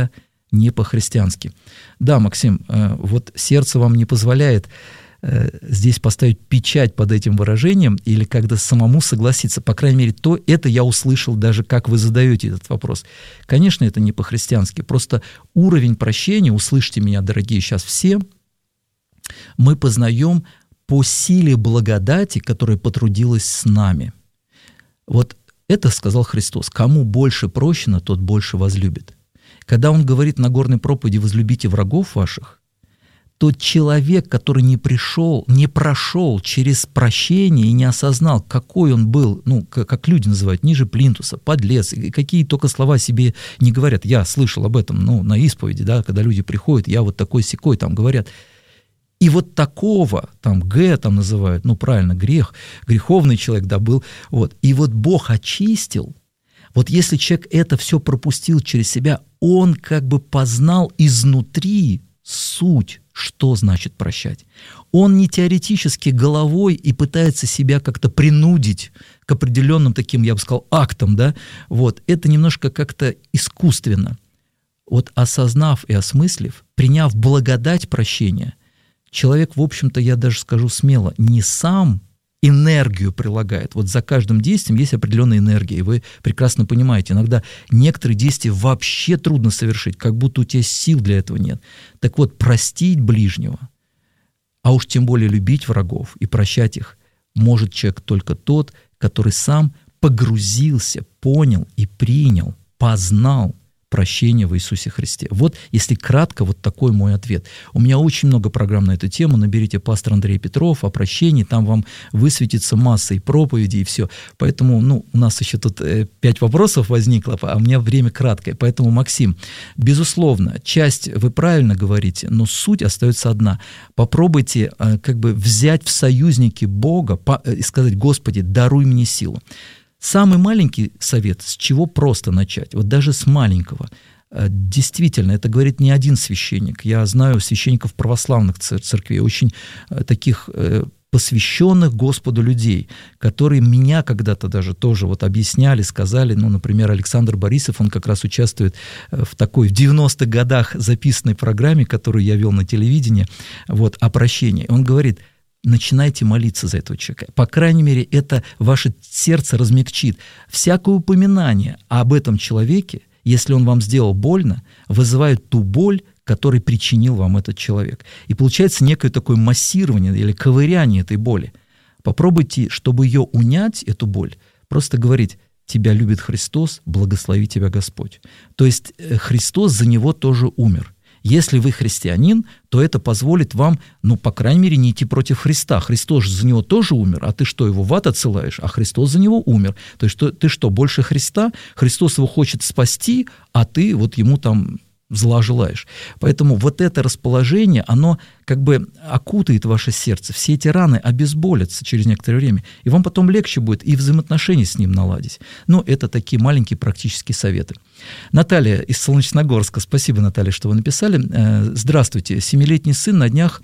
не по-христиански. Да, Максим, вот сердце вам не позволяет здесь поставить печать под этим выражением или когда самому согласиться. По крайней мере, то это я услышал даже, как вы задаете этот вопрос. Конечно, это не по-христиански. Просто уровень прощения, услышьте меня, дорогие, сейчас все, мы познаем по силе благодати, которая потрудилась с нами. Вот это сказал Христос. Кому больше прощено, тот больше возлюбит. Когда Он говорит на Нагорной проповеди «возлюбите врагов ваших», тот человек, который не пришел, не прошел через прощение и не осознал, какой он был, ну, как люди называют, ниже плинтуса, подлец, и какие только слова себе не говорят. Я слышал об этом, ну, на исповеди, да, когда люди приходят, я вот такой-сякой, там говорят. И вот такого, там, Г там называют, ну, правильно, грех, греховный человек, да, был, вот. И вот Бог очистил. Вот если человек это все пропустил через себя, он как бы познал изнутри суть, что значит прощать. Он не теоретически головой и пытается себя как-то принудить к определенным таким, я бы сказал, актам, да, вот, это немножко как-то искусственно. Вот осознав и осмыслив, приняв благодать прощения, человек, в общем-то, я даже скажу смело, не сам энергию прилагает. Вот за каждым действием есть определенная энергия, и вы прекрасно понимаете, иногда некоторые действия вообще трудно совершить, как будто у тебя сил для этого нет. Так вот, простить ближнего, а уж тем более любить врагов и прощать их, может человек только тот, который сам погрузился, понял и принял, познал прощение в Иисусе Христе. Вот, если кратко, вот такой мой ответ. У меня очень много программ на эту тему. Наберите пастор Андрей Петров о прощении, там вам высветится масса и проповедей, и все. Поэтому, ну, у нас еще тут э, пять вопросов возникло, а у меня время краткое. Поэтому, Максим, безусловно, часть вы правильно говорите, но суть остается одна. Попробуйте э, как бы взять в союзники Бога по, э, и сказать: Господи, даруй мне силу. Самый маленький совет, с чего просто начать, вот даже с маленького. Действительно, это говорит не один священник. Я знаю священников православных церквей, очень таких посвященных Господу людей, которые меня когда-то даже тоже вот объясняли, сказали, ну, например, Александр Борисов, он как раз участвует в такой в девяностых годах записанной программе, которую я вел на телевидении, вот, о прощении. Он говорит: начинайте молиться за этого человека. По крайней мере, это ваше сердце размягчит. Всякое упоминание об этом человеке, если он вам сделал больно, вызывает ту боль, которую причинил вам этот человек. И получается некое такое массирование или ковыряние этой боли. Попробуйте, чтобы ее унять, эту боль, просто говорить: тебя любит Христос, благослови тебя Господь. То есть Христос за него тоже умер. Если вы христианин, то это позволит вам, ну, по крайней мере, не идти против Христа. Христос за него тоже умер, а ты что, его в ад отсылаешь? А Христос за него умер. То есть что, ты что, больше Христа? Христос его хочет спасти, а ты вот ему там зла желаешь. Поэтому вот это расположение, оно как бы окутает ваше сердце. Все эти раны обезболятся через некоторое время, и вам потом легче будет и взаимоотношения с ним наладить. Ну, это такие маленькие практические советы. Наталья из Солнечногорска. Спасибо, Наталья, что вы написали. Здравствуйте. Семилетний сын на днях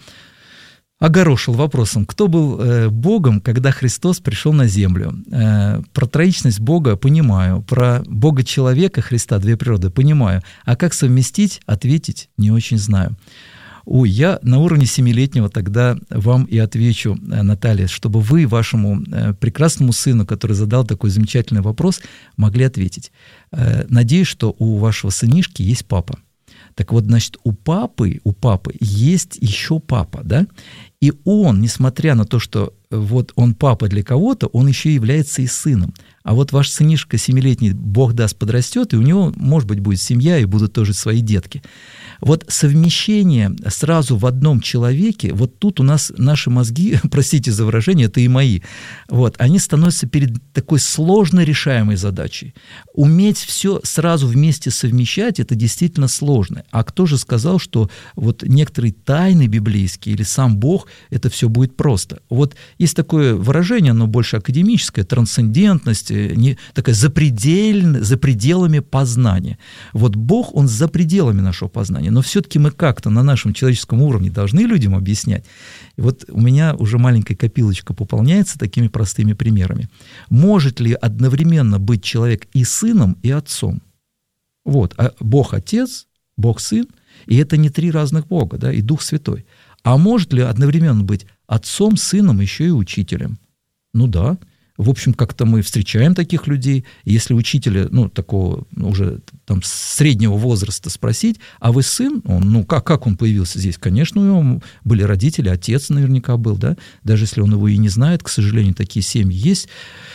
огорошил вопросом: кто был э, Богом, когда Христос пришел на землю? Э, про троичность Бога понимаю, про Бога-человека Христа, две природы, понимаю. А как совместить, ответить не очень знаю. Ой, я на уровне семилетнего тогда вам и отвечу, Наталья, чтобы вы вашему э, прекрасному сыну, который задал такой замечательный вопрос, могли ответить. Э, надеюсь, что у вашего сынишки есть папа. Так вот, значит, у папы, у папы есть еще папа, да? И он, несмотря на то, что вот он папа для кого-то, он еще является и сыном. А вот ваш сынишка семилетний, Бог даст, подрастет, и у него, может быть, будет семья, и будут тоже свои детки. Вот совмещение сразу в одном человеке, вот тут у нас наши мозги, простите за выражение, это и мои, вот, они становятся перед такой сложно решаемой задачей. Уметь все сразу вместе совмещать, это действительно сложно. А кто же сказал, что вот некоторые тайны библейские или сам Бог, это все будет просто? Вот есть такое выражение, оно больше академическое, трансцендентность, не, такая запредельная, за пределами познания. Вот Бог, Он за пределами нашего познания, но все-таки мы как-то на нашем человеческом уровне должны людям объяснять. И вот у меня уже маленькая копилочка пополняется такими простыми примерами. Может ли одновременно быть человек и сыном, и отцом? Вот, а Бог Отец, Бог Сын, и это не три разных Бога, да, и Дух Святой. А может ли одновременно быть Отцом, Сыном, еще и Учителем? Ну да. В общем, как-то мы встречаем таких людей. Если учителя, ну, такого уже там среднего возраста спросить, а вы сын? Он, ну, как, как он появился здесь? Конечно, у него были родители, отец наверняка был, да, даже если он его и не знает, к сожалению, такие семьи есть.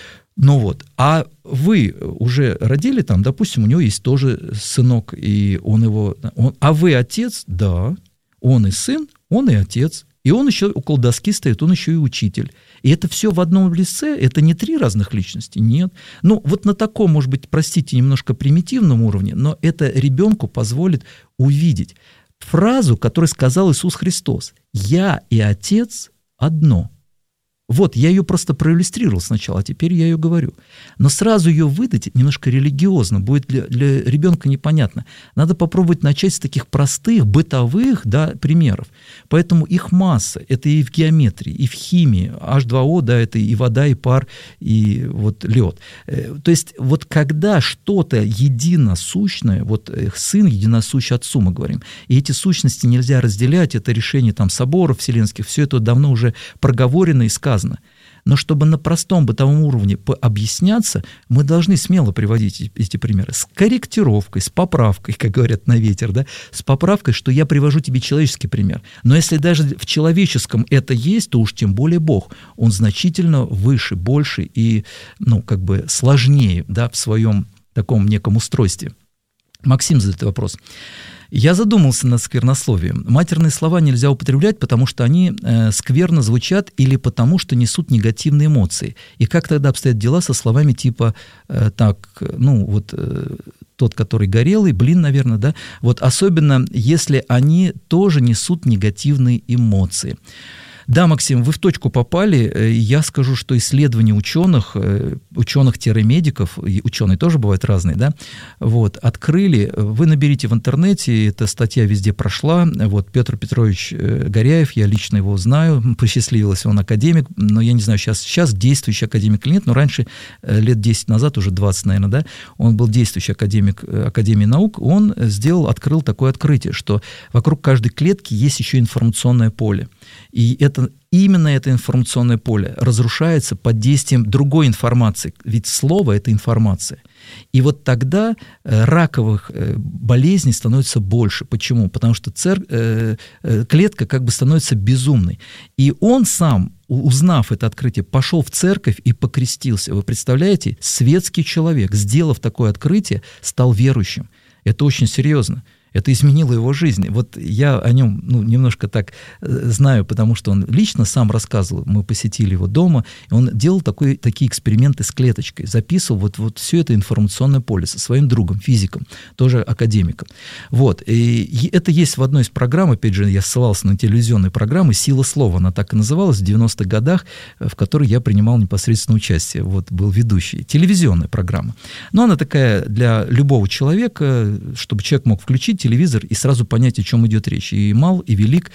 Ну вот, а вы уже родили там, допустим, у него есть тоже сынок, и он его... Он, а вы отец? Да, он и сын, он и отец. И он еще около доски стоит, он еще и учитель. И это все в одном лице, это не три разных личности, нет. Ну, вот на таком, может быть, простите, немножко примитивном уровне, но это ребенку позволит увидеть фразу, которую сказал Иисус Христос. «Я и Отец одно». Вот, я ее просто проиллюстрировал сначала, а теперь я ее говорю. Но сразу ее выдать немножко религиозно, будет для, для ребенка непонятно. Надо попробовать начать с таких простых, бытовых, да, примеров. Поэтому их масса. Это и в геометрии, и в химии. эйч два о, да, это и вода, и пар, и вот лед. То есть вот когда что-то единосущное, вот Сын единосущ Отцу, мы говорим, и эти сущности нельзя разделять, это решение там соборов вселенских, все это давно уже проговорено и сказано. Но чтобы на простом бытовом уровне объясняться, мы должны смело приводить эти примеры с корректировкой, с поправкой, как говорят на ветер, да, с поправкой, что я привожу тебе человеческий пример. Но если даже в человеческом это есть, то уж тем более Бог. Он значительно выше, больше и, ну, как бы сложнее, да, в своем таком неком устройстве. Максим задает вопрос. Я задумался над сквернословием. Матерные слова нельзя употреблять, потому что они э, скверно звучат или потому что несут негативные эмоции. И как тогда обстоят дела со словами типа э, так, ну вот э, тот, который горелый, блин, наверное, да? Вот особенно если они тоже несут негативные эмоции. Да, Максим, вы в точку попали. Я скажу, что исследования ученых, ученых-медиков, ученые тоже бывают разные, да, вот, открыли, вы наберите в интернете, эта статья везде прошла, вот, Петр Петрович Горяев, я лично его знаю, посчастливилось, он академик, но я не знаю, сейчас, сейчас действующий академик или нет, но раньше, лет десять назад, уже двадцать, наверное, да, он был действующий академик Академии наук, он сделал, открыл такое открытие, что вокруг каждой клетки есть еще информационное поле, и это именно это информационное поле разрушается под действием другой информации, ведь слово – это информация. И вот тогда раковых болезней становится больше. Почему? Потому что цер... клетка как бы становится безумной. И он сам, узнав это открытие, пошел в церковь и покрестился. Вы представляете? Светский человек, сделав такое открытие, стал верующим. Это очень серьезно. Это изменило его жизнь. Вот я о нем, ну, немножко так знаю, потому что он лично сам рассказывал. Мы посетили его дома, и он делал такой, такие эксперименты с клеточкой, записывал вот, вот все это информационное поле со своим другом, физиком, тоже академиком. Вот. И это есть в одной из программ, опять же, я ссылался на телевизионные программы «Сила слова», она так и называлась, в девяностых годах, в которой я принимал непосредственно участие, вот, был ведущий. Телевизионная программа. Но она такая для любого человека, чтобы человек мог включить телевизор и сразу понять, о чем идет речь. И мал, и велик,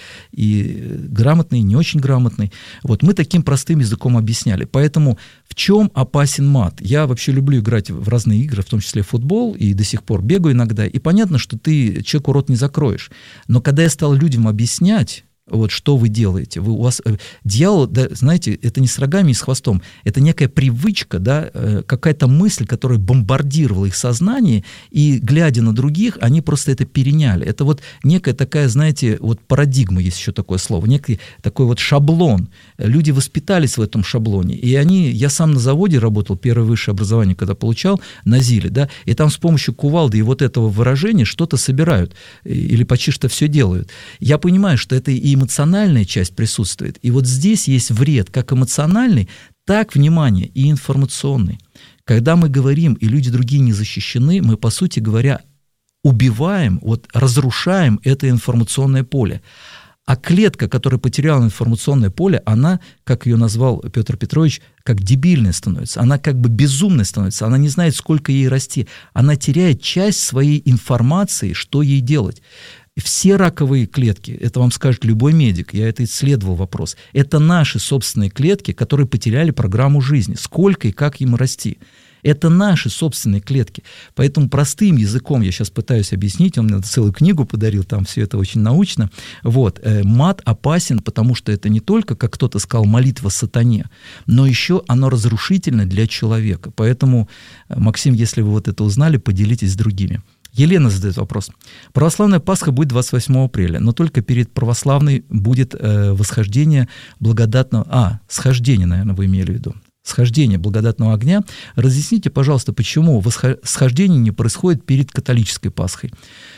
и грамотный, и не очень грамотный. Вот мы таким простым языком объясняли. Поэтому в чем опасен мат? Я вообще люблю играть в разные игры, в том числе в футбол, и до сих пор бегаю иногда. И понятно, что ты человеку рот не закроешь. Но когда я стал людям объяснять, вот что вы делаете. Вы, у вас э, дьявол, да, знаете, это не с рогами и с хвостом, это некая привычка, да, э, какая-то мысль, которая бомбардировала их сознание, и, глядя на других, они просто это переняли. Это вот некая такая, знаете, вот парадигма, есть еще такое слово, некий такой вот шаблон. Люди воспитались в этом шаблоне, и они, я сам на заводе работал, первое высшее образование, когда получал, на ЗИЛе, да, и там с помощью кувалды и вот этого выражения что-то собирают, или почти что все делают. Я понимаю, что это и эмоциональная часть присутствует. И вот здесь есть вред как эмоциональный, так, внимание, и информационный. Когда мы говорим, и люди другие не защищены, мы, по сути говоря, убиваем, вот, разрушаем это информационное поле. А клетка, которая потеряла информационное поле, она, как ее назвал Петр Петрович, как дебильная становится, она как бы безумная становится, она не знает, сколько ей расти, она теряет часть своей информации, что ей делать. Все раковые клетки, это вам скажет любой медик, я это исследовал вопрос, это наши собственные клетки, которые потеряли программу жизни, сколько и как им расти. Это наши собственные клетки. Поэтому простым языком я сейчас пытаюсь объяснить, он мне целую книгу подарил, там все это очень научно. Вот. Мат опасен, потому что это не только, как кто-то сказал, молитва сатане, но еще оно разрушительно для человека. Поэтому, Максим, если вы вот это узнали, поделитесь с другими. Елена задает вопрос. Православная Пасха будет двадцать восьмого апреля, но только перед православной будет э, восхождение благодатного... А, схождение, наверное, вы имели в виду. Схождение благодатного огня. Разъясните, пожалуйста, почему восхождение не происходит перед католической Пасхой.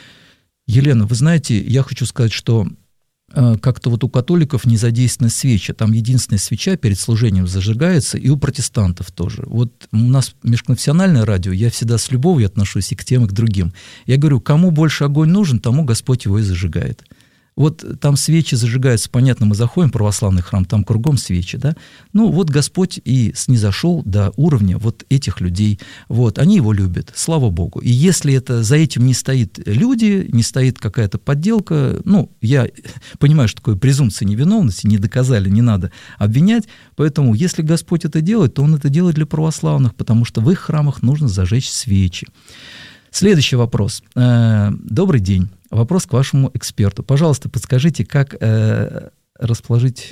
Елена, вы знаете, я хочу сказать, что как-то вот у католиков не задействована свеча, там единственная свеча перед служением зажигается, и у протестантов тоже. Вот у нас межконфессиональное радио, я всегда с любовью отношусь и к тем, и к другим. Я говорю, кому больше огонь нужен, тому Господь его и зажигает. Вот там свечи зажигаются, понятно, мы заходим в православный храм, там кругом свечи, да. Ну, вот Господь и снизошел до уровня вот этих людей. Вот, они его любят, слава Богу. И если это, за этим не стоит люди, не стоит какая-то подделка, ну, я понимаю, что такое презумпция невиновности, не доказали, не надо обвинять. Поэтому, если Господь это делает, то Он это делает для православных, потому что в их храмах нужно зажечь свечи. Следующий вопрос. Добрый день. Вопрос к вашему эксперту. Пожалуйста, подскажите, как э, расположить...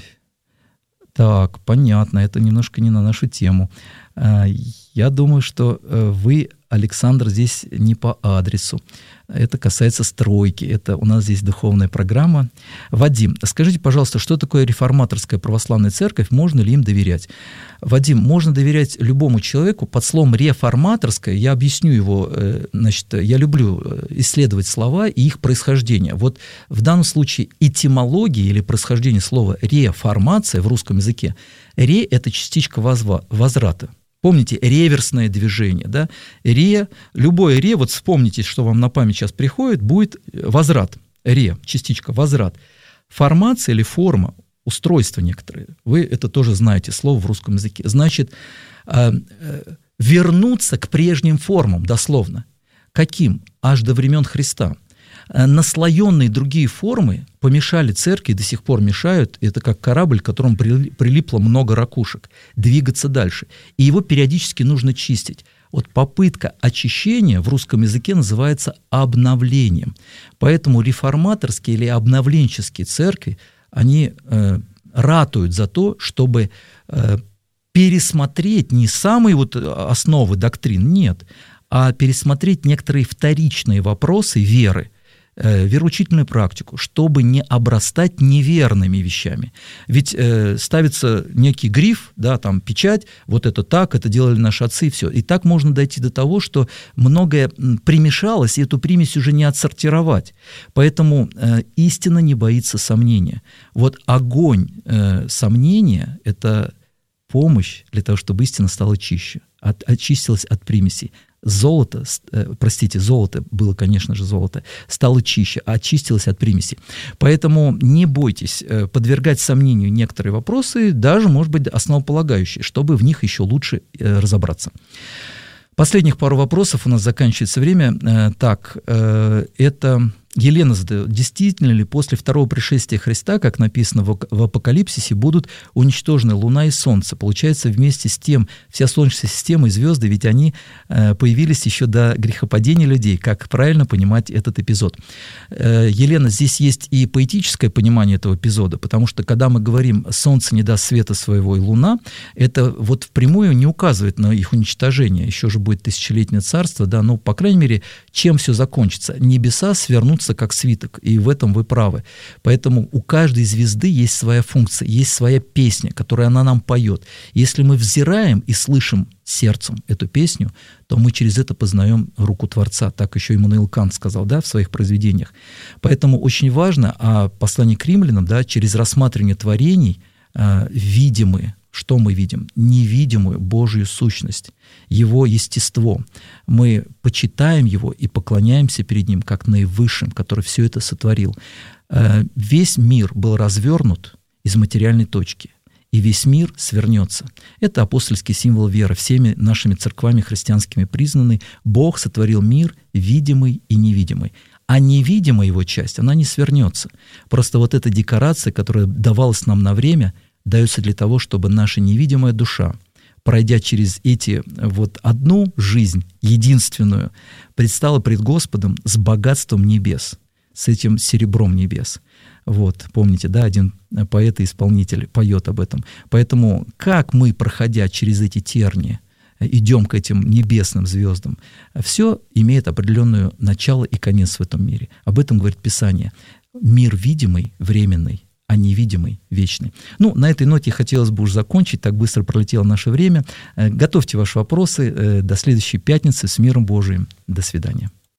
Так, понятно, это немножко не на нашу тему. Э, я думаю, что вы, Александр, здесь не по адресу. Это касается стройки. Это у нас здесь духовная программа. Вадим, скажите, пожалуйста, что такое реформаторская православная церковь? Можно ли им доверять? Вадим, можно доверять любому человеку. Под словом «реформаторская» я объясню его. Значит, я люблю исследовать слова и их происхождение. Вот в данном случае этимология или происхождение слова «реформация» в русском языке. «Ре» — это частичка возва, возврата. Помните, реверсное движение, да? Ре, любое ре, вот вспомните, что вам на память сейчас приходит, будет возврат. Ре, частичка, возврат. Формация или форма, устройство некоторые, вы это тоже знаете, слово в русском языке. Значит, э, э, вернуться к прежним формам, дословно. Каким? Аж до времен Христа. Наслоенные другие формы помешали церкви, до сих пор мешают, это как корабль, к которому прилипло много ракушек, двигаться дальше. И его периодически нужно чистить. Вот попытка очищения в русском языке называется обновлением. Поэтому реформаторские или обновленческие церкви, они э, ратуют за то, чтобы э, пересмотреть не самые вот основы доктрин, нет, а пересмотреть некоторые вторичные вопросы веры, вероучительную практику, чтобы не обрастать неверными вещами. Ведь э, ставится некий гриф, да, там печать, вот это так, это делали наши отцы, и все. И так можно дойти до того, что многое примешалось, и эту примесь уже не отсортировать. Поэтому э, истина не боится сомнения. Вот огонь э, сомнения – это помощь для того, чтобы истина стала чище, от, очистилась от примесей. Золото, э, простите, золото, было, конечно же, золото, стало чище, очистилось от примесей. Поэтому не бойтесь э, подвергать сомнению некоторые вопросы, даже, может быть, основополагающие, чтобы в них еще лучше э, разобраться. Последних пару вопросов, у нас заканчивается время. Э, так, э, это... Елена задает, действительно ли после второго пришествия Христа, как написано в Апокалипсисе, будут уничтожены Луна и Солнце? Получается, вместе с тем, вся Солнечная система и звезды, ведь они появились еще до грехопадения людей. Как правильно понимать этот эпизод? Елена, здесь есть и поэтическое понимание этого эпизода, потому что, когда мы говорим «Солнце не даст света своего и Луна», это вот впрямую не указывает на их уничтожение. Еще же будет тысячелетнее царство, да, но, по крайней мере, чем все закончится? Небеса свернутся как свиток, и в этом вы правы. Поэтому у каждой звезды есть своя функция, есть своя песня, которую она нам поет. Если мы взираем и слышим сердцем эту песню, то мы через это познаем руку Творца. Так еще Иммануил Кант сказал, да, в своих произведениях. Поэтому очень важно, а послание к римлянам, да, через рассматривание творений э, видимые, что мы видим? Невидимую Божью сущность, Его естество. Мы почитаем Его и поклоняемся перед Ним, как наивысшим, который все это сотворил. Весь мир был развернут из материальной точки, и весь мир свернется. Это апостольский символ веры, всеми нашими церквами христианскими признанный. Бог сотворил мир видимый и невидимый. А невидимая его часть, она не свернется. Просто вот эта декорация, которая давалась нам на время, дается для того, чтобы наша невидимая душа пройдя через эти вот одну жизнь, единственную, предстала пред Господом с богатством небес, с этим серебром небес. Вот, помните, да, один поэт и исполнитель поет об этом. Поэтому как мы, проходя через эти тернии, идем к этим небесным звездам, все имеет определенное начало и конец в этом мире. Об этом говорит Писание. Мир видимый, временный, а невидимый, вечный. Ну, на этой ноте хотелось бы уже закончить, так быстро пролетело наше время. Готовьте ваши вопросы. До следующей пятницы. С миром Божиим. До свидания.